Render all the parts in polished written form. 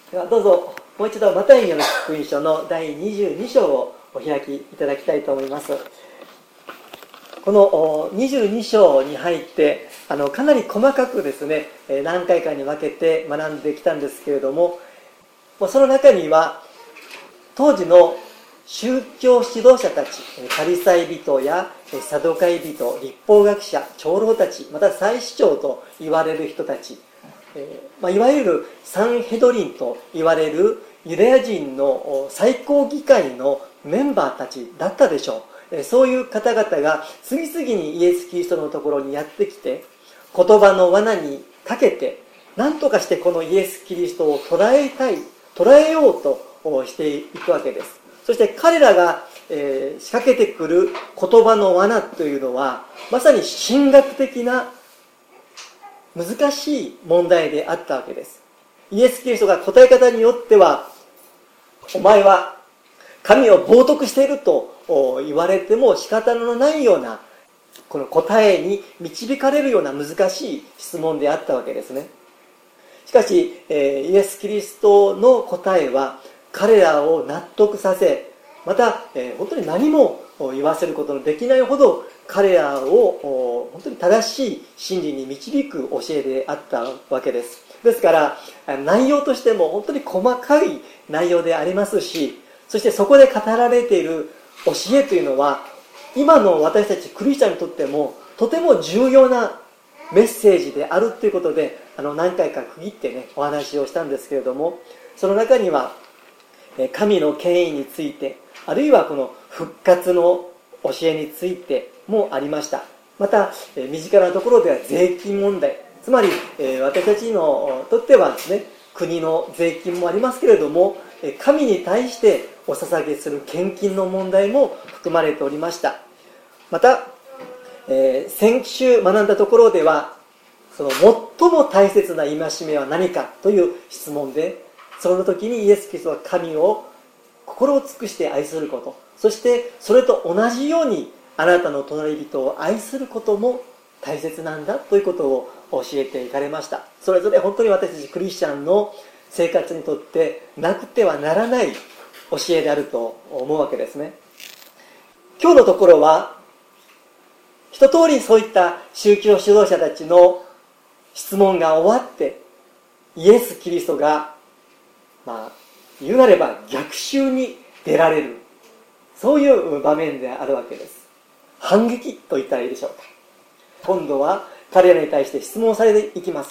ではどうぞもう一度マタイによる福音書の第22章をお開きいただきたいと思います。この22章に入ってかなり細かくですね、何回かに分けて学んできたんですけれども、その中には当時の宗教指導者たち、パリサイ人やサドカイ人、立法学者、長老たち、また祭司長と言われる人たち、いわゆるサンヘドリンと言われるユダヤ人の最高議会のメンバーたちだったでしょう。そういう方々が次々にイエス・キリストのところにやってきて、言葉の罠にかけて何とかしてこのイエス・キリストを捉えようとしていくわけです。そして彼らが仕掛けてくる言葉の罠というのはまさに神学的な難しい問題であったわけです。イエス・キリストが答え方によっては、お前は神を冒涜していると言われても仕方のないようなこの答えに導かれるような難しい質問であったわけですね。しかしイエス・キリストの答えは彼らを納得させ、また本当に何も言わせることのできないほど彼らを本当に正しい真理に導く教えであったわけです。ですから内容としても本当に細かい内容でありますし、そしてそこで語られている教えというのは今の私たちクリスチャンにとってもとても重要なメッセージであるということで何回か区切ってねお話をしたんですけれども、その中には神の権威について、あるいはこの復活の教えについてもありました。また身近なところでは税金問題、つまり私たちのとってはですね、国の税金もありますけれども、神に対してお捧げする献金の問題も含まれておりました。また先週学んだところでは、その最も大切な戒めは何かという質問で、その時にイエス・キリストは神を心を尽くして愛すること、そしてそれと同じようにあなたの隣人を愛することも大切なんだということを教えていかれました。それぞれ本当に私たちクリスチャンの生活にとってなくてはならない教えであると思うわけですね。今日のところは一通りそういった宗教指導者たちの質問が終わって、イエス・キリストが言うなれば逆襲に出られる、そういう場面であるわけです。反撃と言ったらいいでしょうか。今度は彼らに対して質問されていきます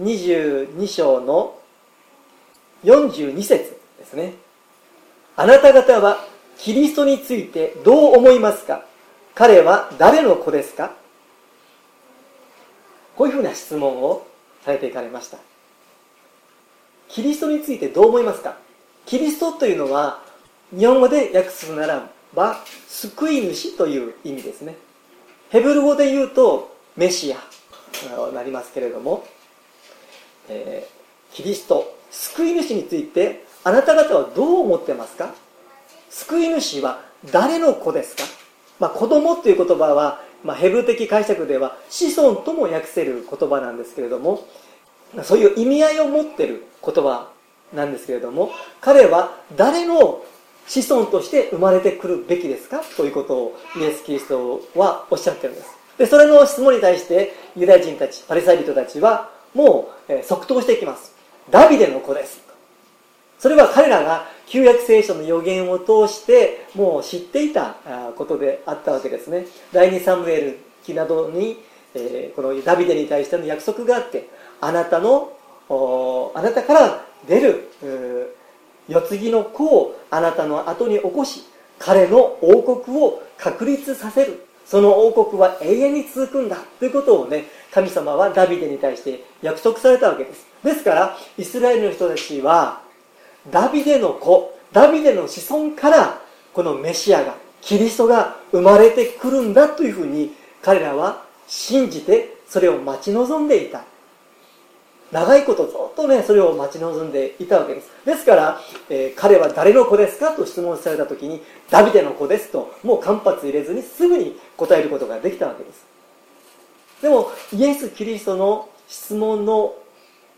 。22章の42節ですね。あなた方はキリストについてどう思いますか？彼は誰の子ですか？こういうふうな質問をされていかれました。キリストについてどう思いますか？キリストというのは日本語で訳すならば救い主という意味ですね。ヘブル語で言うとメシアとなりますけれども、キリスト、救い主についてあなた方はどう思ってますか？救い主は誰の子ですか？子供という言葉は、ヘブル的解釈では子孫とも訳せる言葉なんですけれども、そういう意味合いを持っている言葉なんですけれども、彼は誰の子孫として生まれてくるべきですかということをイエス・キリストはおっしゃっているんです。でそれの質問に対してユダヤ人たち、パリサイ人たちはもう即答していきます。ダビデの子です。それは彼らが旧約聖書の預言を通してもう知っていたことであったわけですね。第2サムエル記などにこのダビデに対しての約束があって、あなたから出る世継ぎの子をあなたの後に起こし、彼の王国を確立させる、その王国は永遠に続くんだということをね、神様はダビデに対して約束されたわけです。ですからイスラエルの人たちはダビデの子、ダビデの子孫からこのメシアが、キリストが生まれてくるんだというふうに彼らは信じてそれを待ち望んでいた。長いことずっとねそれを待ち望んでいたわけです。ですから、彼は誰の子ですかと質問された時にダビデの子ですともう間髪入れずにすぐに答えることができたわけです。でもイエス・キリストの質問の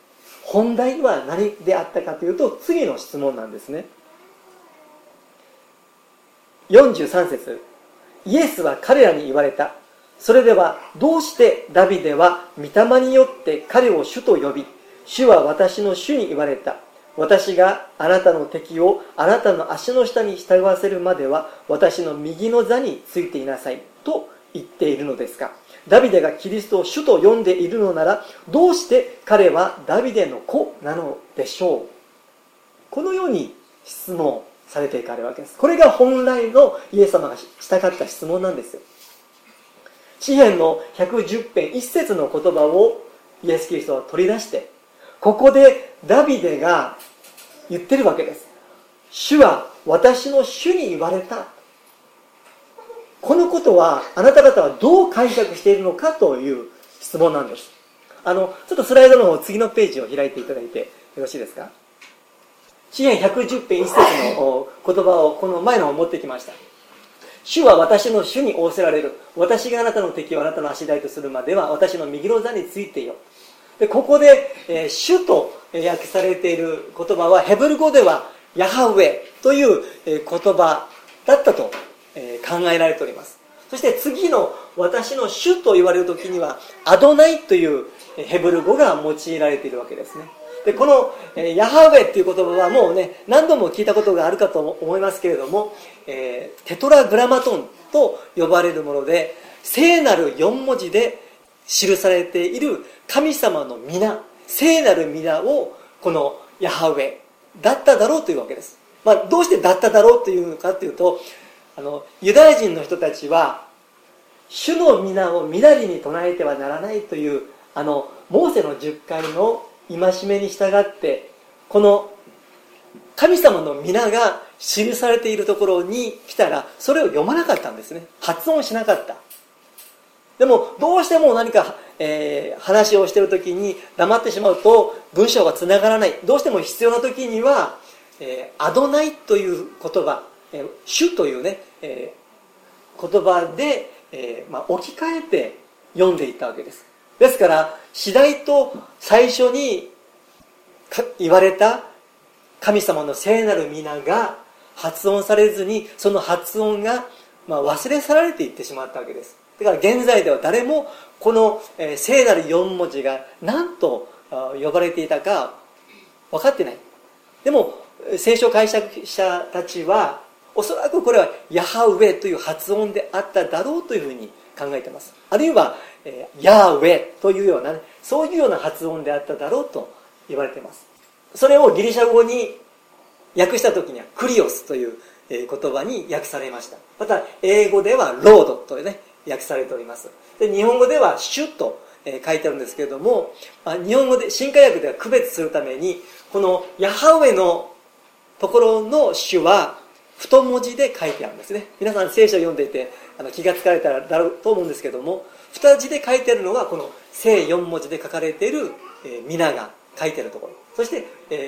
本題は何であったかというと、次の質問なんですね。43節、イエスは彼らに言われた。それではどうしてダビデは御霊によって彼を主と呼び、主は私の主に言われた。私があなたの敵をあなたの足の下に従わせるまでは私の右の座についていなさいと言っているのですか。ダビデがキリストを主と呼んでいるのなら、どうして彼はダビデの子なのでしょう。このように質問されていかれるわけです。これが本来のイエス様がしたかった質問なんですよ。詩編の110編1節の言葉をイエス・キリストは取り出して、ここでダビデが言ってるわけです。主は私の主に言われた。このことはあなた方はどう解釈しているのかという質問なんです。ちょっとスライドの方、次のページを開いていただいてよろしいですか。詩編110編1節の言葉をこの前の方持ってきました。主は私の主に仰せられる。私があなたの敵をあなたの足台とするまでは私の右の座についてよ。でここで、主と訳されている言葉はヘブル語ではヤハウェという言葉だったと考えられております。そして次の私の主と言われる時にはアドナイというヘブル語が用いられているわけですね。でこのヤハウェっていう言葉はもうね何度も聞いたことがあるかと思いますけれども、テトラグラマトンと呼ばれるもので聖なる4文字で記されている神様の皆、聖なる皆をこのヤハウェだっただろうというわけです。どうしてだっただろうというのかというと、ユダヤ人の人たちは主の皆をみだりに唱えてはならないというモーセの10回の戒めに従ってこの神様の皆が記されているところに来たらそれを読まなかったんですね。発音しなかった。でもどうしても何か、話をしている時に黙ってしまうと文章がつながらない。どうしても必要な時には、アドナイという言葉、主というね、言葉で、置き換えて読んでいったわけです。ですから次第と最初に言われた神様の聖なる皆が発音されずにその発音が忘れ去られていってしまったわけです。だから現在では誰もこの聖なる4文字が何と呼ばれていたか分かってない。でも聖書解釈者たちはおそらくこれはヤハウェという発音であっただろうというふうに考えています。あるいはヤーウェというような、ね、そういうような発音であっただろうと言われています。それをギリシャ語に訳した時にはクリオスという言葉に訳されました。また英語ではロードとね訳されております。で日本語では主と書いてあるんですけれども、日本語で新化訳では区別するためにこのヤハウェのところの主は太文字で書いてあるんですね。皆さん聖書を読んでいて気がつかれたらだろうと思うんですけども、二字で書いてあるのはこの聖4文字で書かれている皆が書いてあるところ、そして、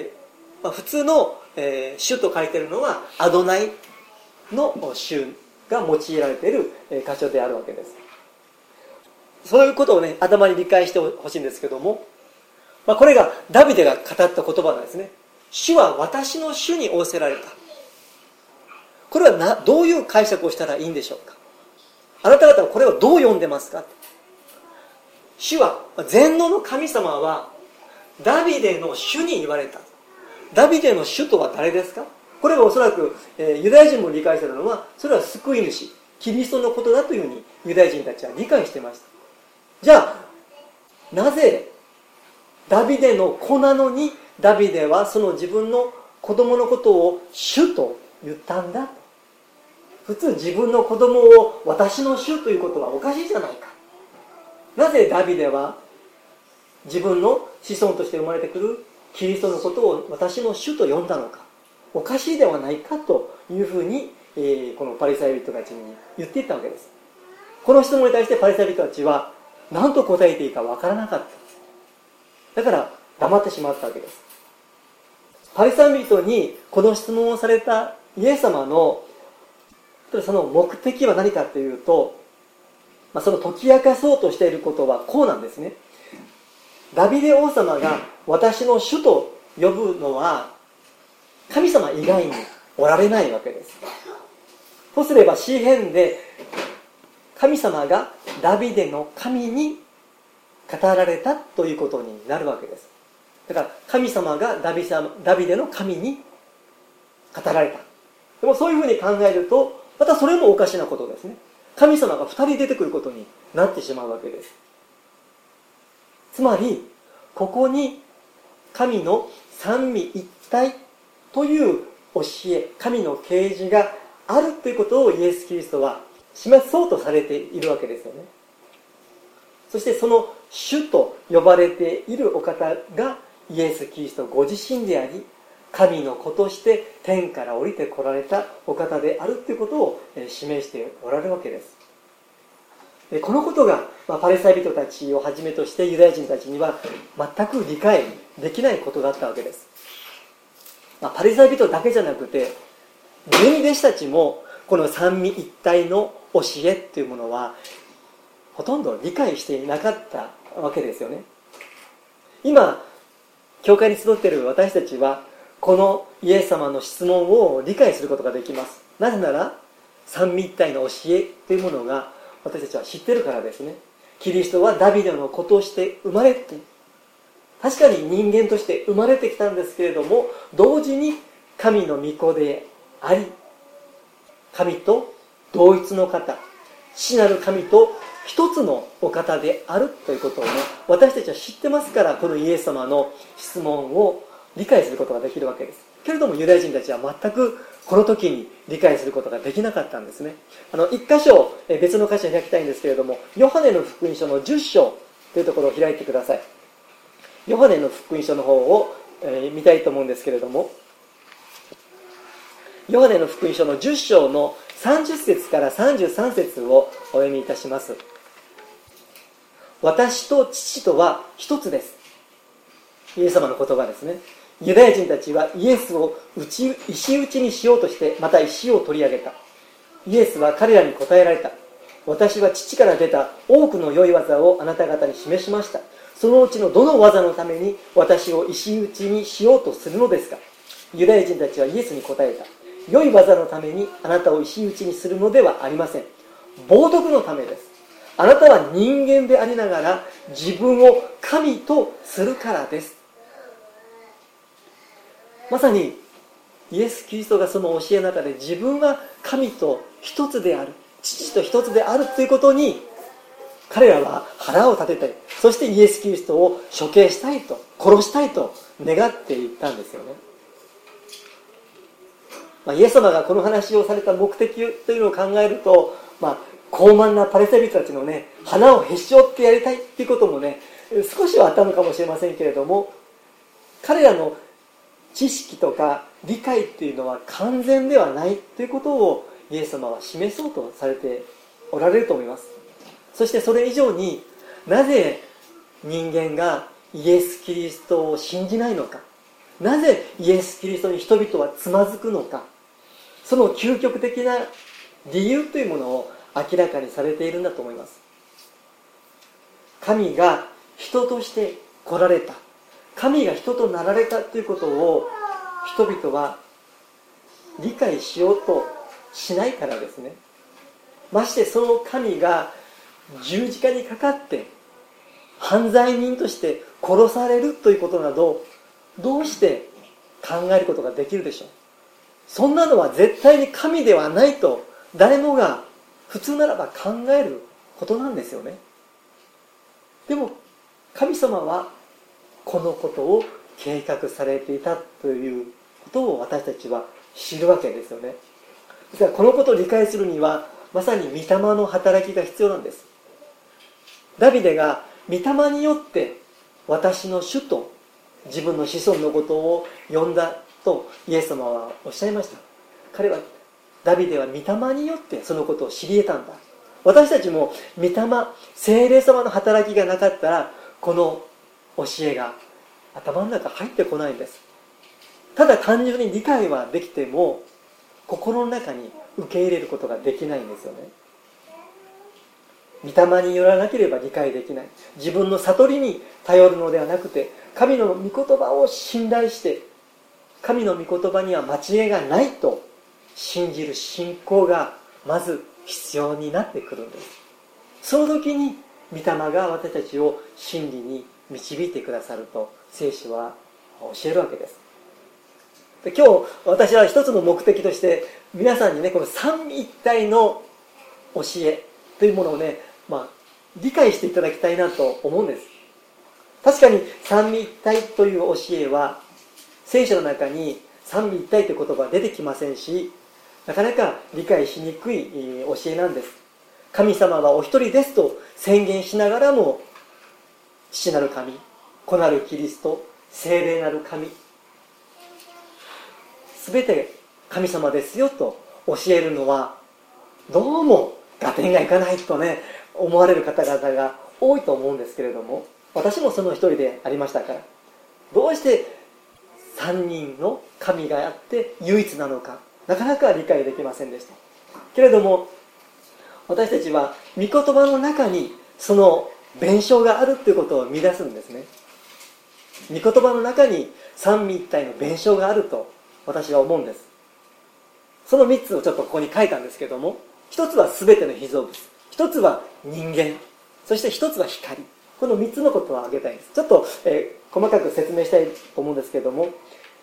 普通の、主と書いてあるのはアドナイの主が用いられている箇所であるわけです。そういうことをね頭に理解してほしいんですけども、これがダビデが語った言葉なんですね。主は私の主に仰せられた。これはどういう解釈をしたらいいんでしょうか。あなた方はこれをどう読んでますか。主は全能の神様はダビデの主に言われた。ダビデの主とは誰ですか。これがおそらくユダヤ人も理解しているのはそれは救い主キリストのことだというふうにユダヤ人たちは理解していました。じゃあなぜダビデの子なのにダビデはその自分の子供のことを主と言ったんだ。普通自分の子供を私の主ということはおかしいじゃないか。なぜダビデは自分の子孫として生まれてくるキリストのことを私の主と呼んだのか。おかしいではないかというふうに、このパリサイ人たちに言っていったわけです。この質問に対してパリサイ人たちは何と答えていいかわからなかった。だから黙ってしまったわけです。パリサイ人にこの質問をされたイエス様のその目的は何かというと、その解き明かそうとしていることはこうなんですね。 ダビデ王様が私の主と呼ぶのは神様以外におられないわけです。とすれば詩編で神様がダビデの神に語られたということになるわけです。だから神様がダビデの神に語られた。でもそういうふうに考えるとまたそれもおかしなことですね。神様が2人出てくることになってしまうわけです。つまりここに神の三位一体という教え、神の啓示があるということをイエス・キリストは示そうとされているわけですよね。そしてその主と呼ばれているお方がイエス・キリストご自身であり、神の子として天から降りてこられたお方であるということを示しておられるわけです。このことがパリサイ人たちをはじめとしてユダヤ人たちには全く理解できないことだったわけです。パリサイ人だけじゃなくて十二弟子たちもこの三位一体の教えというものはほとんど理解していなかったわけですよね。今教会に集っている私たちはこのイエス様の質問を理解することができます。なぜなら三位一体の教えというものが私たちは知ってるからですね。キリストはダビデの子として生まれて、確かに人間として生まれてきたんですけれども、同時に神の御子であり、神と同一の方、父なる神と一つのお方であるということをね、私たちは知ってますから、このイエス様の質問を理解することができるわけです。けれどもユダヤ人たちは全くこの時に理解することができなかったんですね。一箇所別の箇所を開きたいんですけれども、ヨハネの福音書の10章というところを開いてください。ヨハネの福音書の方を見たいと思うんですけれども、ヨハネの福音書の10章の30節から33節をお読みいたします。私と父とは一つです。イエス様の言葉ですね。ユダヤ人たちはイエスを石打ちにしようとして、また石を取り上げた。イエスは彼らに答えられた。私は父から出た多くの良い技をあなた方に示しました。そのうちのどの技のために私を石打ちにしようとするのですか。ユダヤ人たちはイエスに答えた。良い技のためにあなたを石打ちにするのではありません。冒涜のためです。あなたは人間でありながら自分を神とするからです。まさにイエス・キリストがその教えの中で自分は神と一つである、父と一つであるということに彼らは腹を立てて、そしてイエス・キリストを処刑したいと、殺したいと願っていったんですよね。イエス様がこの話をされた目的というのを考えると、高慢なパリサイ人たちのね、鼻をへし折ってやりたいっていうこともね、少しはあったのかもしれませんけれども、彼らの知識とか理解っていうのは完全ではないということをイエス様は示そうとされておられると思います。そしてそれ以上に、なぜ人間がイエス・キリストを信じないのか、なぜイエス・キリストに人々はつまずくのか、その究極的な理由というものを明らかにされているんだと思います。神が人として来られた、神が人となられたということを人々は理解しようとしないからですね。ましてその神が十字架にかかって犯罪人として殺されるということなど、どうして考えることができるでしょう。そんなのは絶対に神ではないと誰もが普通ならば考えることなんですよね。でも神様はこのことを計画されていたということを私たちは知るわけですよね。ですからこのことを理解するにはまさに御霊の働きが必要なんです。ダビデが御霊によって私の主と自分の子孫のことを呼んだとイエス様はおっしゃいました。ダビデは御霊によってそのことを知り得たんだ。私たちも御霊、聖霊様の働きがなかったらこの教えが頭の中入ってこないんです。ただ単純に理解はできても心の中に受け入れることができないんですよね。 霊によらなければ理解できない。自分の悟りに頼るのではなくて、神の御言葉を信頼して、神の御言葉には間違いがないと信じる信仰がまず必要になってくるんです。その時に御霊が私たちを真理に導いてくださると聖書は教えるわけです。で、今日私は一つの目的として皆さんにね、この三位一体の教えというものをね、理解していただきたいなと思うんです。確かに三位一体という教えは聖書の中に三位一体という言葉は出てきませんし、なかなか理解しにくい教えなんです。神様はお一人ですと宣言しながらも、父なる神、子なるキリスト、聖霊なる神、すべて神様ですよと教えるのは、どうも合点がいかないとね、思われる方々が多いと思うんですけれども、私もその一人でありましたから、どうして三人の神があって唯一なのか、なかなか理解できませんでした。けれども、私たちは御言葉の中にその弁証があるということを見出すんですね。御言葉の中に三位一体の弁証があると私は思うんです。その3つをちょっとここに書いたんですけども、一つは全ての被造物、一つは人間、そして一つは光。この3つのことを挙げたいんです。ちょっと、細かく説明したいと思うんですけども、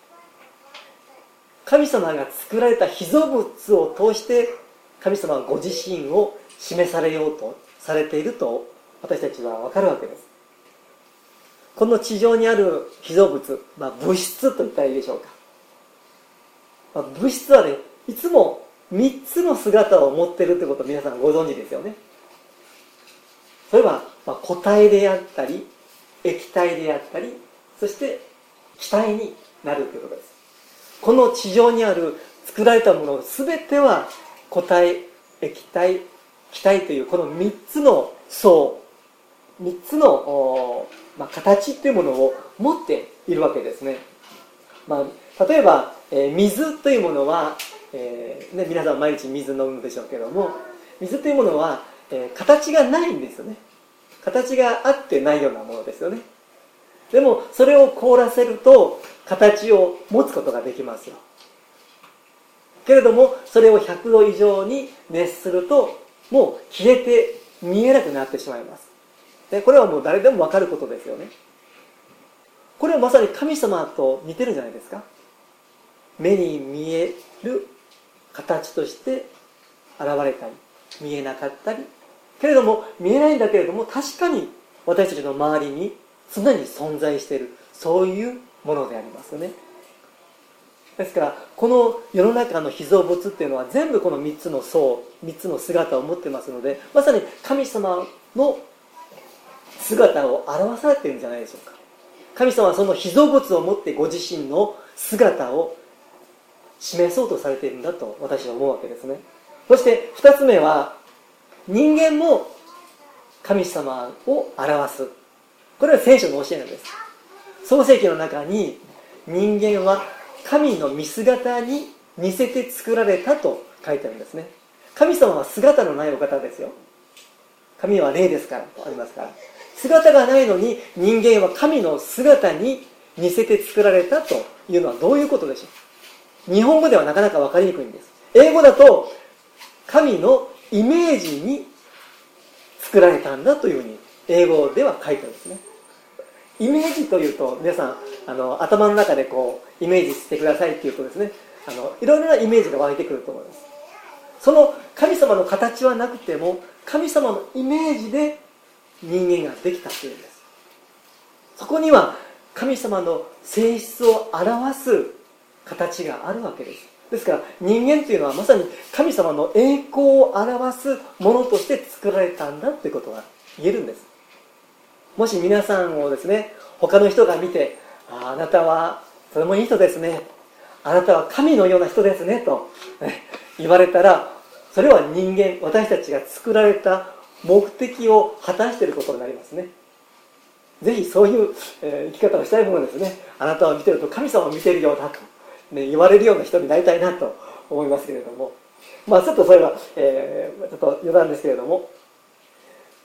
神様が作られた被造物を通して神様はご自身を示されようとされていると私たちは分かるわけです。この地上にある被造物、物質と言ったらいいでしょうか。物質はね、いつも3つの姿を持っているということを皆さんご存知ですよね。それは固体であったり、液体であったり、そして気体になるということです。この地上にある作られたもの全ては固体、液体、気体というこの3つの層、3つの、形というものを持っているわけですね。例えば、水というものは、皆さん毎日水飲むでしょうけども、水というものは、形がないんですよね。形があってないようなものですよね。でもそれを凍らせると形を持つことができますよ。けれどもそれを100度以上に熱するともう消えて見えなくなってしまいます。でこれはもう誰でも分かることですよね。これはまさに神様と似てるんじゃないですか。目に見える形として現れたり見えなかったり、けれども見えないんだけれども確かに私たちの周りに常に存在している、そういうものでありますよね。ですからこの世の中の被造物っていうのは全部この3つの層、3つの姿を持ってますので、まさに神様の姿を表されているんじゃないでしょうか。神様はその被造物を持ってご自身の姿を示そうとされているんだと私は思うわけですね。そして2つ目は、人間も神様を表す。これは聖書の教えなんです。創世記の中に人間は神の見姿に似せて作られたと書いてあるんですね。神様は姿のないお方ですよ。神は霊ですからとありますから、姿がないのに人間は神の姿に似せて作られたというのはどういうことでしょう。日本語ではなかなか分かりにくいんです。英語だと神のイメージに作られたんだというふうに英語では書いてあるんですね。イメージというと皆さん頭の中でこうイメージしてくださいっていうとですね、いろいろなイメージが湧いてくると思います。その神様の形はなくても神様のイメージで人間ができたというんです。そこには神様の性質を表す形があるわけです。ですから人間というのはまさに神様の栄光を表すものとして作られたんだということが言えるんです。もし皆さんをですね、他の人が見て、あなたはとてもいい人ですね、あなたは神のような人ですねと言われたら、それは人間、私たちが作られた目的を果たしていることになりますね。ぜひそういう、生き方をしたいものですね。あなたを見てると神様を見てるようだと、言われるような人になりたいなと思いますけれども、ちょっとそれは、ちょっと余談ですけれども、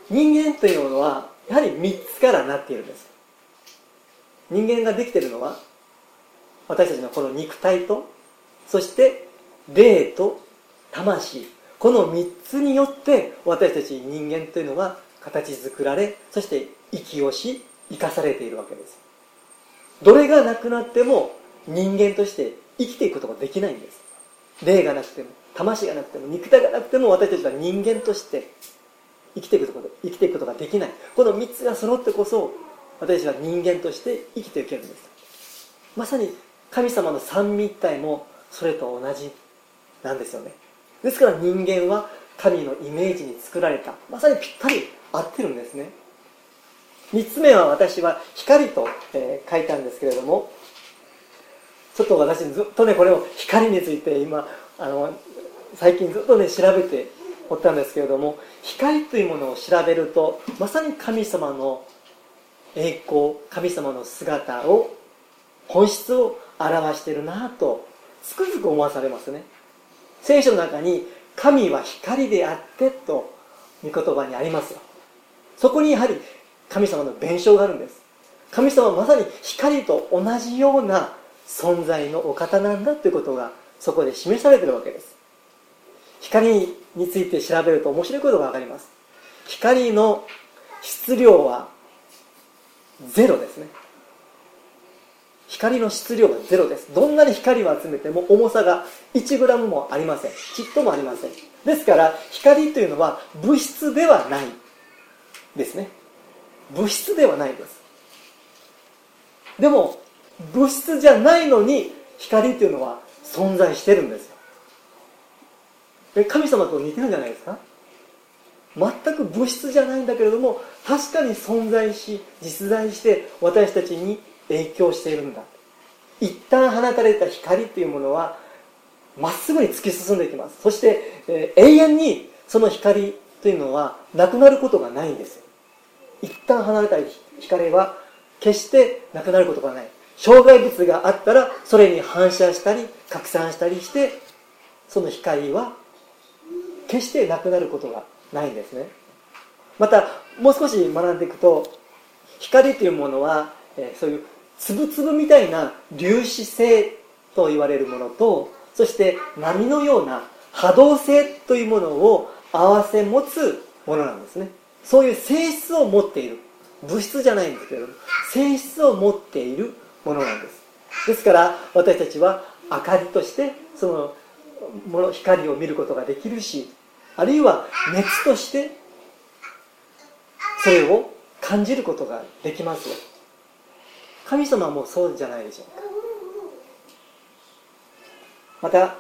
人間というものはやはり3つからなっているんです。人間ができているのは私たちのこの肉体と、そして霊と魂、この3つによって私たち人間というのは形作られ、そして息をし生かされているわけです。どれがなくなっても人間として生きていくことができないんです。霊がなくても魂がなくても肉体がなくても私たちは人間として生きていくことができない。この3つが揃ってこそ私たちは人間として生きていけるんです。まさに神様の三位一体もそれと同じなんですよね。ですから人間は神のイメージに作られた、まさにぴったり合ってるんですね。3つ目は私は光と、書いたんですけれども、ちょっと私ずっとねこれを光について今最近ずっとね調べておったんですけれども、光というものを調べるとまさに神様の栄光、神様の姿を、本質を表しているなとつくづく思わされますね。聖書の中に神は光であってと御言葉にありますよ。そこにやはり神様の弁償があるんです。神様はまさに光と同じような存在のお方なんだということがそこで示されているわけです。光について調べると面白いことが分かります。光の質量はゼロですね。光の質量がゼロです。どんなに光を集めても重さが 1g もありません。ちっともありません。ですから光というのは物質ではないですね。物質ではないです。でも物質じゃないのに光というのは存在してるんですよ。神様と似てるんじゃないですか。全く物質じゃないんだけれども確かに存在し実在して私たちに影響しているんだ。一旦放たれた光というものはまっすぐに突き進んでいきます。そして、永遠にその光というのはなくなることがないんですよ。一旦放たれた光は決してなくなることがない。障害物があったらそれに反射したり拡散したりしてその光は決してなくなることがないんですね。またもう少し学んでいくと光というものは、そういう粒々みたいな粒子性と言われるものと、そして波のような波動性というものを合わせ持つものなんですね。そういう性質を持っている、物質じゃないんですけれども性質を持っているものなんです。ですから私たちは明かりとしてその光を見ることができるし、あるいは熱としてそれを感じることができますよ。神様もそうじゃないでしょうか。また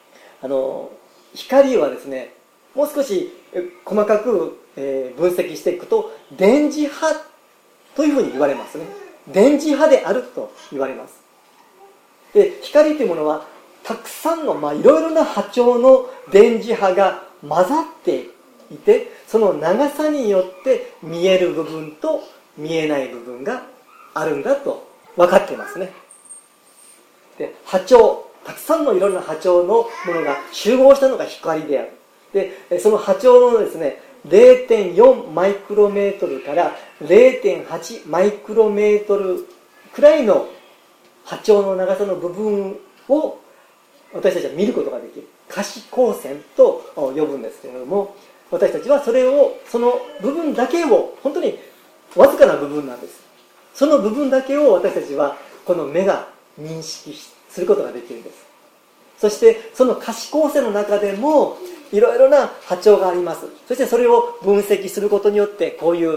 光はですね、もう少し細かく分析していくと電磁波というふうに言われますね。電磁波であると言われます。で光というものはたくさんのいろいろな波長の電磁波が混ざっていて、その長さによって見える部分と見えない部分があるんだと分かっていますね。で波長、たくさんのいろんな波長のものが集合したのが光である。でその波長のですね 0.4 マイクロメートルから 0.8 マイクロメートルくらいの波長の長さの部分を私たちは見ることができる。可視光線と呼ぶんですけれども、私たちはその部分だけを、本当にわずかな部分なんです。その部分だけを私たちはこの目が認識することができるんです。そしてその可視光線の中でもいろいろな波長があります。そしてそれを分析することによってこういう、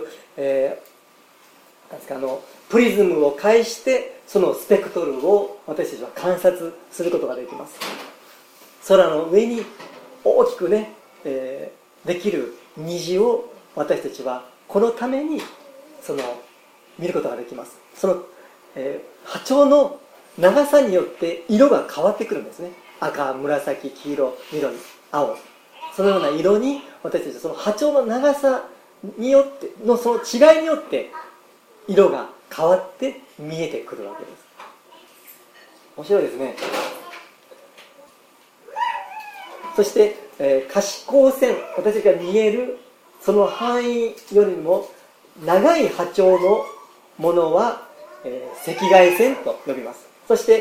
プリズムを介してそのスペクトルを私たちは観察することができます。空の上に大きくね、できる虹を私たちはこのために見ることができます。その、波長の長さによって色が変わってくるんですね。赤、紫、黄色、緑、青、そのような色に私たちはその波長の長さによってのその違いによって色が変わって見えてくるわけです。面白いですね。そして、可視光線、私たちが見えるその範囲よりも長い波長のものは、赤外線と呼びます。そして、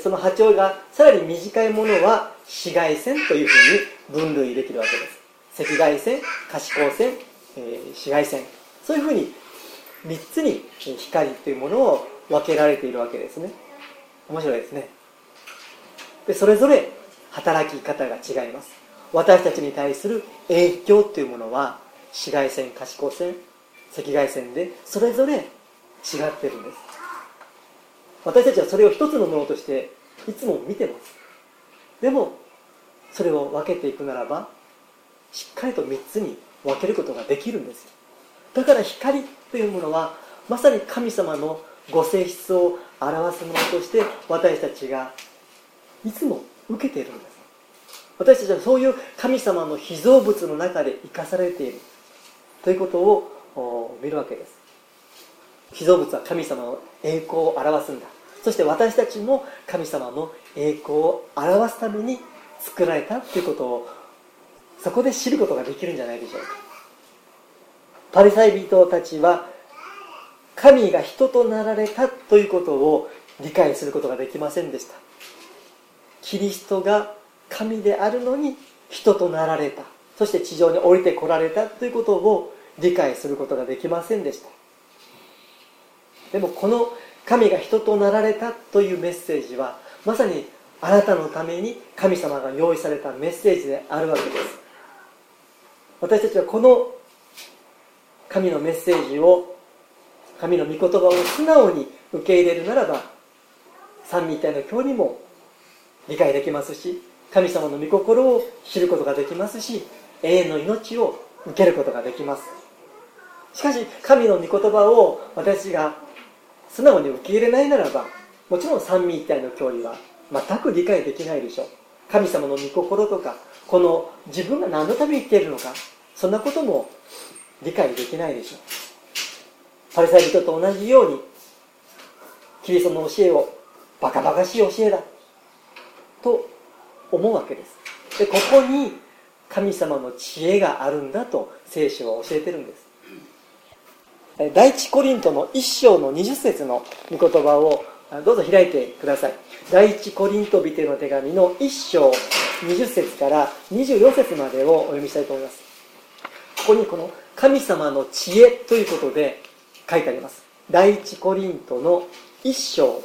その波長がさらに短いものは紫外線というふうに分類できるわけです。赤外線、可視光線、紫外線、そういうふうに3つに光というものを分けられているわけですね。面白いですね。でそれぞれ働き方が違います。私たちに対する影響というものは紫外線、可視光線、赤外線でそれぞれ違っているんです。私たちはそれを一つのものとしていつも見てます。でもそれを分けていくならばしっかりと3つに分けることができるんですよ。だから光というものはまさに神様のご性質を表すものとして私たちがいつも受けているんです。私たちはそういう神様の被造物の中で生かされているということを見るわけです。被造物は神様の栄光を表すんだ。そして私たちも神様の栄光を表すために作られたということをそこで知ることができるんじゃないでしょうか。パリサイ人たちは神が人となられたということを理解することができませんでした。キリストが神であるのに人となられた、そして地上に降りてこられたということを理解することができませんでした。でもこの神が人となられたというメッセージはまさにあなたのために神様が用意されたメッセージであるわけです。私たちはこの神のメッセージを、神の御言葉を素直に受け入れるならば三位一体の教にも理解できますし、神様の御心を知ることができますし、永遠の命を受けることができます。しかし神の御言葉を私が素直に受け入れないならば、もちろん三位一体の教理は全く理解できないでしょう。神様の御心とか、この自分が何のために生きているのか、そんなことも理解できないでしょう。パリサイ人と同じようにキリストの教えをバカバカしい教えだと思うわけです。でここに神様の知恵があるんだと聖書は教えてるんです。第一コリントの1章の20節の御言葉をどうぞ開いてください。第一コリント人への手紙の1章20節から24節までをお読みしたいと思います。ここにこの神様の知恵ということで書いてあります。第一コリントの1章、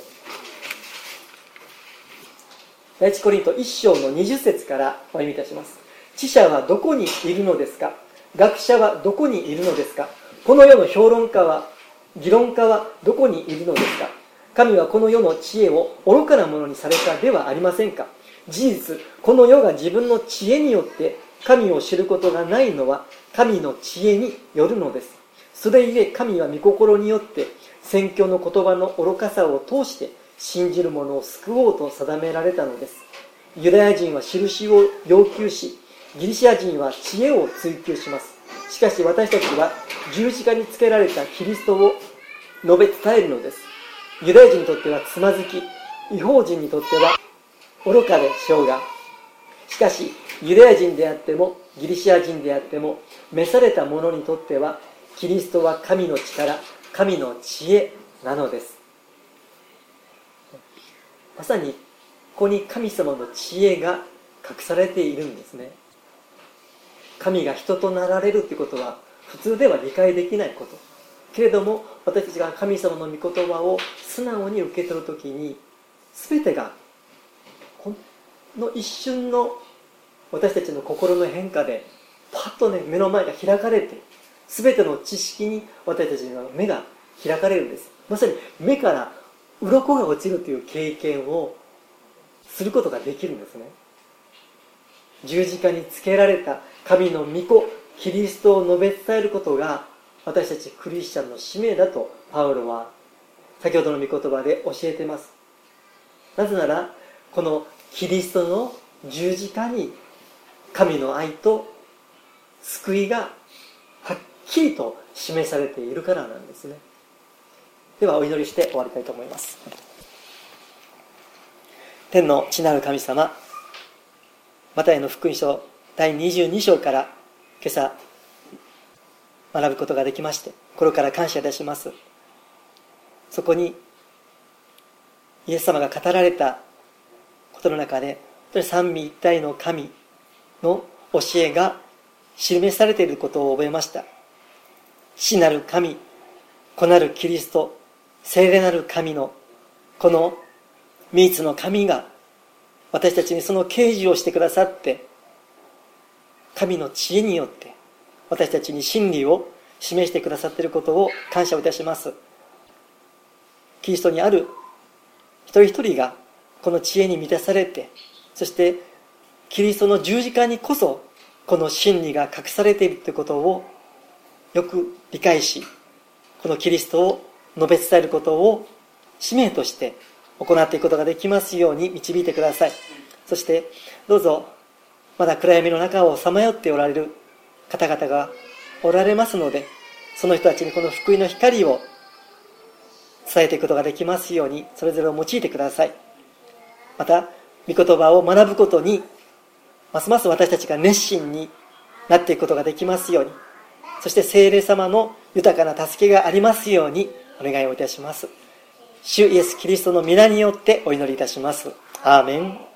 第一コリント1章の20節からお読みいたします。知者はどこにいるのですか？学者はどこにいるのですか？この世の評論家は、議論家はどこにいるのですか？神はこの世の知恵を愚かなものにされたではありませんか？事実、この世が自分の知恵によって神を知ることがないのは神の知恵によるのです。それゆえ神は御心によって宣教の言葉の愚かさを通して信じる者を救おうと定められたのです。ユダヤ人は印を要求し、ギリシア人は知恵を追求します。しかし私たちは十字架につけられたキリストを述べ伝えるのです。ユダヤ人にとってはつまずき、異邦人にとっては愚かでしょうが、しかしユダヤ人であってもギリシア人であっても召された者にとってはキリストは神の力、神の知恵なのです。まさにここに神様の知恵が隠されているんですね。神が人となられるということは普通では理解できないことけれども、私たちが神様の御言葉を素直に受け取るときに全てがこの一瞬の私たちの心の変化でパッとね、目の前が開かれて、全ての知識に私たちの目が開かれるんです。まさに目から鱗が落ちるという経験をすることができるんですね。十字架につけられた神の御子キリストを述べ伝えることが私たちクリスチャンの使命だとパウロは先ほどの御言葉で教えています。なぜならこのキリストの十字架に神の愛と救いがはっきりと示されているからなんですね。ではお祈りして終わりたいと思います。天の父なる神様、マタイの福音書第22章から今朝学ぶことができまして、心から感謝いたします。そこにイエス様が語られたことの中で、三位一体の神の教えが示されていることを覚えました。父なる神、子なるキリスト、聖霊なる神のこの三つの神が私たちにその啓示をしてくださって、神の知恵によって私たちに真理を示してくださっていることを感謝をいたします。キリストにある一人一人がこの知恵に満たされて、そしてキリストの十字架にこそこの真理が隠されているということをよく理解し、このキリストを述べ伝えることを使命として行っていくことができますように導いてください。そしてどうぞ、まだ暗闇の中をさまよっておられる方々がおられますので、その人たちにこの福音の光を伝えていくことができますように、それぞれを用いてください。また御言葉を学ぶことにますます私たちが熱心になっていくことができますように、そして聖霊様の豊かな助けがありますようにお願いをいたします。主イエスキリストの皆によってお祈りいたします。アーメン。